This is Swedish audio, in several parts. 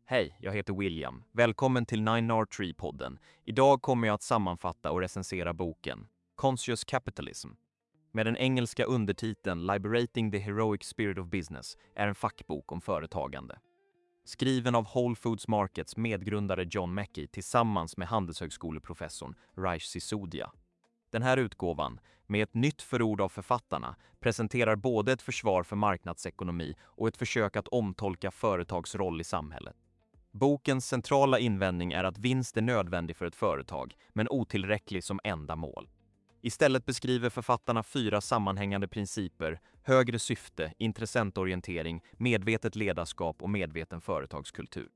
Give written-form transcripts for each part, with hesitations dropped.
Hej, jag heter William. Välkommen till 9R3-podden. Idag kommer jag att sammanfatta och recensera boken Conscious Capitalism. Med den engelska undertiteln Liberating the Heroic Spirit of Business är en fackbok om företagande. Skriven av Whole Foods Markets medgrundare John Mackey tillsammans med handelshögskoleprofessorn Raish Sisodia. Den här utgåvan, med ett nytt förord av författarna, presenterar både ett försvar för marknadsekonomi och ett försök att omtolka företags roll i samhället. Bokens centrala invändning är att vinst är nödvändig för ett företag, men otillräcklig som enda mål. Istället beskriver författarna 4 sammanhängande principer: högre syfte, intressentorientering, medvetet ledarskap och medveten företagskultur.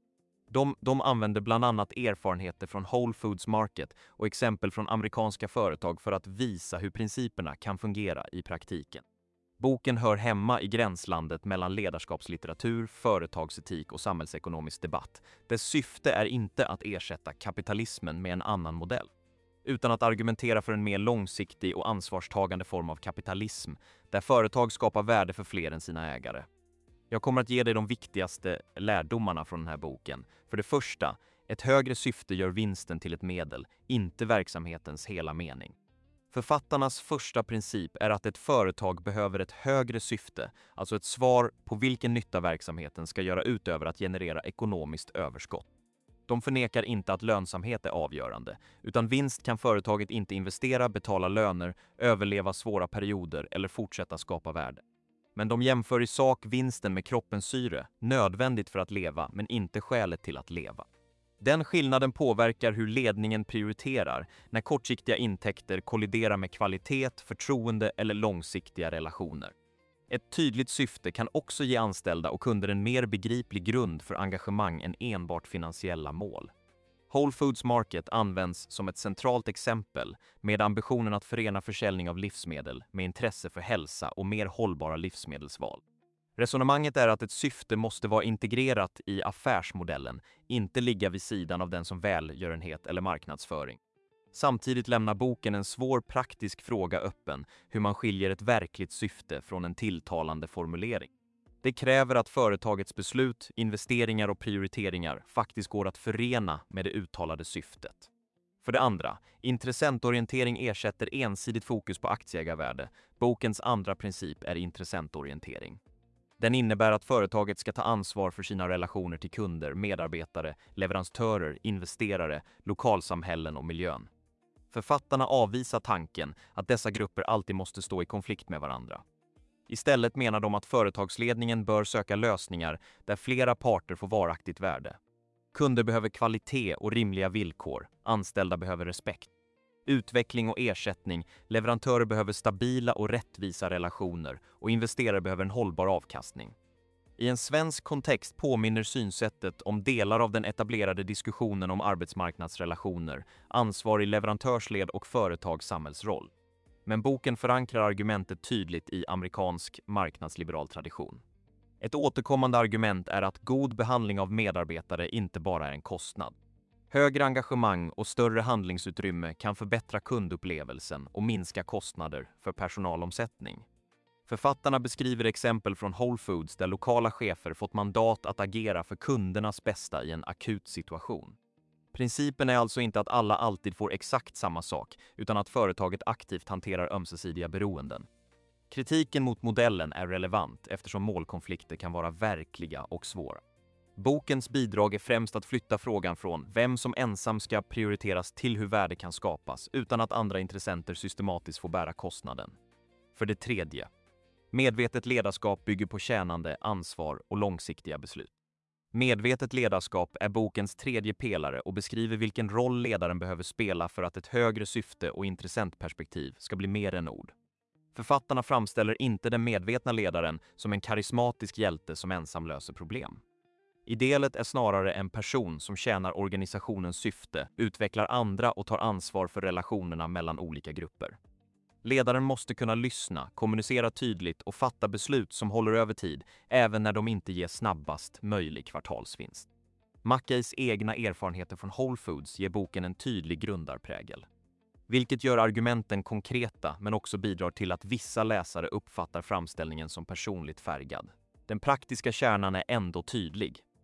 De använder bland annat erfarenheter från Whole Foods Market och exempel från amerikanska företag för att visa hur principerna kan fungera i praktiken. Boken hör hemma i gränslandet mellan ledarskapslitteratur, företagsetik och samhällsekonomisk debatt. Dess syfte är inte att ersätta kapitalismen med en annan modell, utan att argumentera för en mer långsiktig och ansvarstagande form av kapitalism, där företag skapar värde för fler än sina ägare. Jag kommer att ge dig de viktigaste lärdomarna från den här boken. För det första, ett högre syfte gör vinsten till ett medel, inte verksamhetens hela mening. Författarnas första princip är att ett företag behöver ett högre syfte, alltså ett svar på vilken nytta verksamheten ska göra utöver att generera ekonomiskt överskott. De förnekar inte att lönsamhet är avgörande, utan vinst kan företaget inte investera, betala löner, överleva svåra perioder eller fortsätta skapa värde. Men de jämför i sak vinsten med kroppens syre, nödvändigt för att leva men inte skälet till att leva. Den skillnaden påverkar hur ledningen prioriterar när kortsiktiga intäkter kolliderar med kvalitet, förtroende eller långsiktiga relationer. Ett tydligt syfte kan också ge anställda och kunder en mer begriplig grund för engagemang än enbart finansiella mål. Whole Foods Market används som ett centralt exempel med ambitionen att förena försäljning av livsmedel med intresse för hälsa och mer hållbara livsmedelsval. Resonemanget är att ett syfte måste vara integrerat i affärsmodellen, inte ligga vid sidan av den som välgörenhet eller marknadsföring. Samtidigt lämnar boken en svår praktisk fråga öppen, hur man skiljer ett verkligt syfte från en tilltalande formulering. Det kräver att företagets beslut, investeringar och prioriteringar faktiskt går att förena med det uttalade syftet. För det andra, intressentorientering ersätter ensidigt fokus på aktieägarvärde. Bokens andra princip är intressentorientering. Den innebär att företaget ska ta ansvar för sina relationer till kunder, medarbetare, leverantörer, investerare, lokalsamhällen och miljön. Författarna avvisar tanken att dessa grupper alltid måste stå i konflikt med varandra. Istället menar de att företagsledningen bör söka lösningar där flera parter får varaktigt värde. Kunder behöver kvalitet och rimliga villkor, anställda behöver respekt. Utveckling och ersättning, leverantörer behöver stabila och rättvisa relationer och investerare behöver en hållbar avkastning. I en svensk kontext påminner synsättet om delar av den etablerade diskussionen om arbetsmarknadsrelationer, ansvar i leverantörsled och företags samhällsroll. Men boken förankrar argumentet tydligt i amerikansk marknadsliberal tradition. Ett återkommande argument är att god behandling av medarbetare inte bara är en kostnad. Högre engagemang och större handlingsutrymme kan förbättra kundupplevelsen och minska kostnader för personalomsättning. Författarna beskriver exempel från Whole Foods där lokala chefer fått mandat att agera för kundernas bästa i en akut situation. Principen är alltså inte att alla alltid får exakt samma sak, utan att företaget aktivt hanterar ömsesidiga beroenden. Kritiken mot modellen är relevant eftersom målkonflikter kan vara verkliga och svåra. Bokens bidrag är främst att flytta frågan från vem som ensam ska prioriteras till hur värde kan skapas utan att andra intressenter systematiskt får bära kostnaden. För det tredje, medvetet ledarskap bygger på tjänande, ansvar och långsiktiga beslut. Medvetet ledarskap är bokens tredje pelare och beskriver vilken roll ledaren behöver spela för att ett högre syfte och intressentperspektiv ska bli mer än ord. Författarna framställer inte den medvetna ledaren som en karismatisk hjälte som ensam löser problem. Idealet är snarare en person som tjänar organisationens syfte, utvecklar andra och tar ansvar för relationerna mellan olika grupper. Ledaren måste kunna lyssna, kommunicera tydligt och fatta beslut som håller över tid, även när de inte ger snabbast möjlig kvartalsvinst. Mackeys egna erfarenheter från Whole Foods ger boken en tydlig grundarprägel, vilket gör argumenten konkreta men också bidrar till att vissa läsare uppfattar framställningen som personligt färgad. Den praktiska kärnan är ändå tydlig.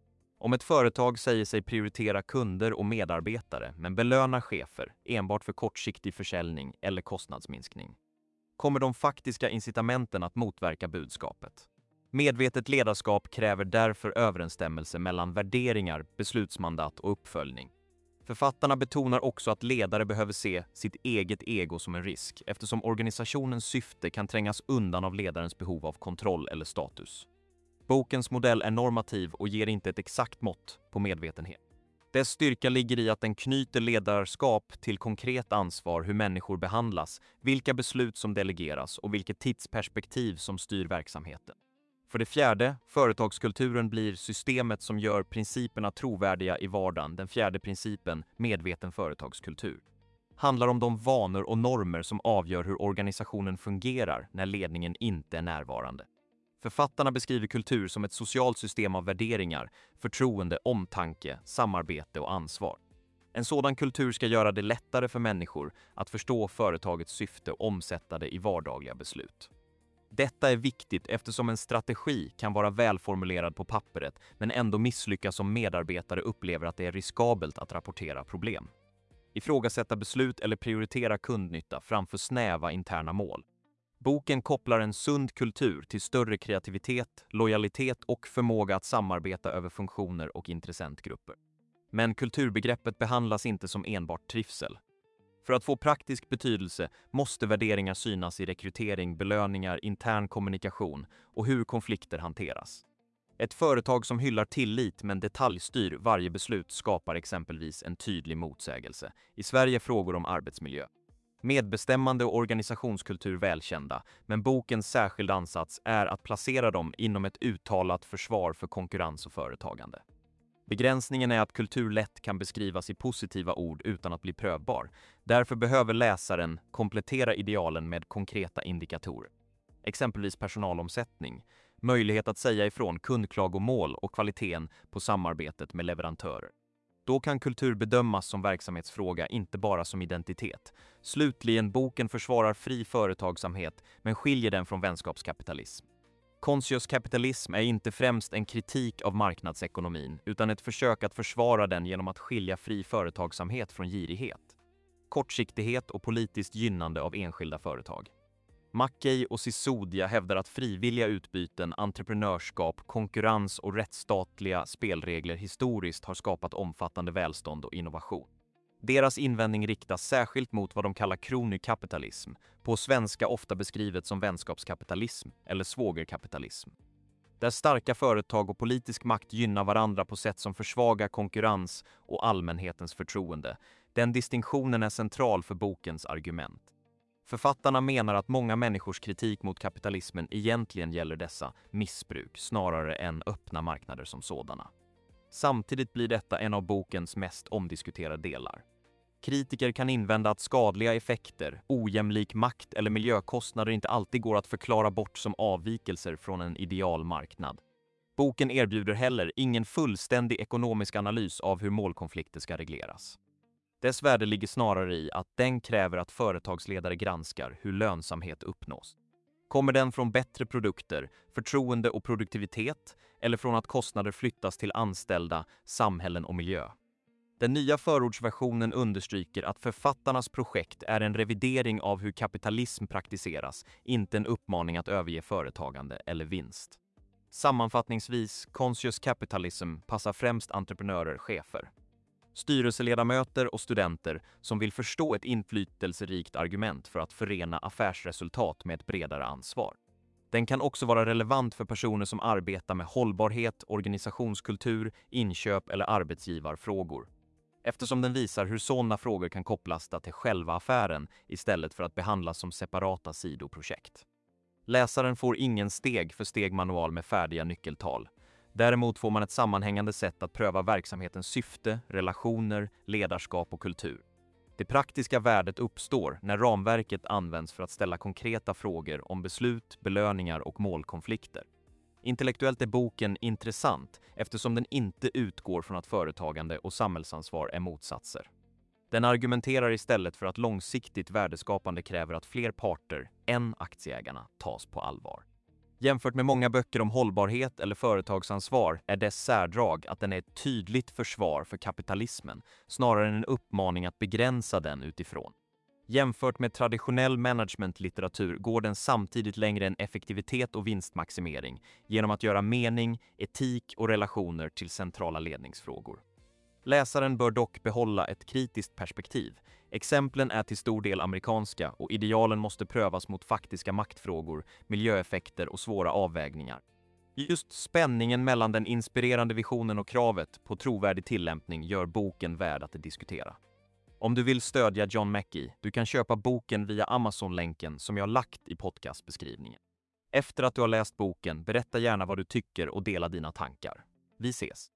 Om ett företag säger sig prioritera kunder och medarbetare men belönar chefer enbart för kortsiktig försäljning eller kostnadsminskning, kommer de faktiska incitamenten att motverka budskapet. Medvetet ledarskap kräver därför överensstämmelse mellan värderingar, beslutsmandat och uppföljning. Författarna betonar också att ledare behöver se sitt eget ego som en risk eftersom organisationens syfte kan trängas undan av ledarens behov av kontroll eller status. Bokens modell är normativ och ger inte ett exakt mått på medvetenhet. Dess styrka ligger i att den knyter ledarskap till konkret ansvar hur människor behandlas, vilka beslut som delegeras och vilket tidsperspektiv som styr verksamheten. För det fjärde, företagskulturen blir systemet som gör principerna trovärdiga i vardagen. Den fjärde principen, medveten företagskultur, handlar om de vanor och normer som avgör hur organisationen fungerar när ledningen inte är närvarande. Författarna beskriver kultur som ett socialt system av värderingar, förtroende, omtanke, samarbete och ansvar. En sådan kultur ska göra det lättare för människor att förstå företagets syfte och omsätta det i vardagliga beslut. Detta är viktigt eftersom en strategi kan vara välformulerad på pappret men ändå misslyckas om medarbetare upplever att det är riskabelt att rapportera problem. Ifrågasätta beslut eller prioritera kundnytta framför snäva interna mål. Boken kopplar en sund kultur till större kreativitet, lojalitet och förmåga att samarbeta över funktioner och intressentgrupper. Men kulturbegreppet behandlas inte som enbart trivsel. För att få praktisk betydelse måste värderingar synas i rekrytering, belöningar, intern kommunikation och hur konflikter hanteras. Ett företag som hyllar tillit men detaljstyr varje beslut skapar exempelvis en tydlig motsägelse. I Sverige frågor om arbetsmiljö. Medbestämmande och organisationskultur välkända, men bokens särskilda ansats är att placera dem inom ett uttalat försvar för konkurrens och företagande. Begränsningen är att kultur lätt kan beskrivas i positiva ord utan att bli prövbar. Därför behöver läsaren komplettera idealen med konkreta indikatorer. Exempelvis personalomsättning, möjlighet att säga ifrån, kundklagomål och kvaliteten på samarbetet med leverantörer. Då kan kultur bedömas som verksamhetsfråga, inte bara som identitet. Slutligen, boken försvarar fri företagsamhet men skiljer den från vänskapskapitalism. Conscious kapitalism är inte främst en kritik av marknadsekonomin utan ett försök att försvara den genom att skilja fri företagsamhet från girighet, kortsiktighet och politiskt gynnande av enskilda företag. Mackey och Sisodia hävdar att frivilliga utbyten, entreprenörskap, konkurrens och rättsstatliga spelregler historiskt har skapat omfattande välstånd och innovation. Deras invändning riktas särskilt mot vad de kallar kronikapitalism, på svenska ofta beskrivet som vänskapskapitalism eller svågerkapitalism. Där starka företag och politisk makt gynnar varandra på sätt som försvagar konkurrens och allmänhetens förtroende. Den distinktionen är central för bokens argument. Författarna menar att många människors kritik mot kapitalismen egentligen gäller dessa missbruk snarare än öppna marknader som sådana. Samtidigt blir detta en av bokens mest omdiskuterade delar. Kritiker kan invända att skadliga effekter, ojämlik makt eller miljökostnader inte alltid går att förklara bort som avvikelser från en ideal marknad. Boken erbjuder heller ingen fullständig ekonomisk analys av hur målkonflikter ska regleras. Dess värde ligger snarare i att den kräver att företagsledare granskar hur lönsamhet uppnås. Kommer den från bättre produkter, förtroende och produktivitet eller från att kostnader flyttas till anställda, samhällen och miljö? Den nya förordsversionen understryker att författarnas projekt är en revidering av hur kapitalism praktiseras, inte en uppmaning att överge företagande eller vinst. Sammanfattningsvis, Conscious Capitalism passar främst entreprenörer, chefer, styrelseledamöter och studenter som vill förstå ett inflytelserikt argument för att förena affärsresultat med ett bredare ansvar. Den kan också vara relevant för personer som arbetar med hållbarhet, organisationskultur, inköp eller arbetsgivarfrågor, eftersom den visar hur sådana frågor kan kopplas till själva affären istället för att behandlas som separata sidoprojekt. Läsaren får ingen steg-för-steg-manual med färdiga nyckeltal. Däremot får man ett sammanhängande sätt att pröva verksamhetens syfte, relationer, ledarskap och kultur. Det praktiska värdet uppstår när ramverket används för att ställa konkreta frågor om beslut, belöningar och målkonflikter. Intellektuellt är boken intressant eftersom den inte utgår från att företagande och samhällsansvar är motsatser. Den argumenterar istället för att långsiktigt värdeskapande kräver att fler parter än aktieägarna tas på allvar. Jämfört med många böcker om hållbarhet eller företagsansvar är dess särdrag att den är ett tydligt försvar för kapitalismen, snarare än en uppmaning att begränsa den utifrån. Jämfört med traditionell managementlitteratur går den samtidigt längre än effektivitet och vinstmaximering genom att göra mening, etik och relationer till centrala ledningsfrågor. Läsaren bör dock behålla ett kritiskt perspektiv. Exemplen är till stor del amerikanska och idealen måste prövas mot faktiska maktfrågor, miljöeffekter och svåra avvägningar. Just spänningen mellan den inspirerande visionen och kravet på trovärdig tillämpning gör boken värd att diskutera. Om du vill stödja John Mackey, du kan köpa boken via Amazon-länken som jag lagt i podcastbeskrivningen. Efter att du har läst boken, berätta gärna vad du tycker och dela dina tankar. Vi ses!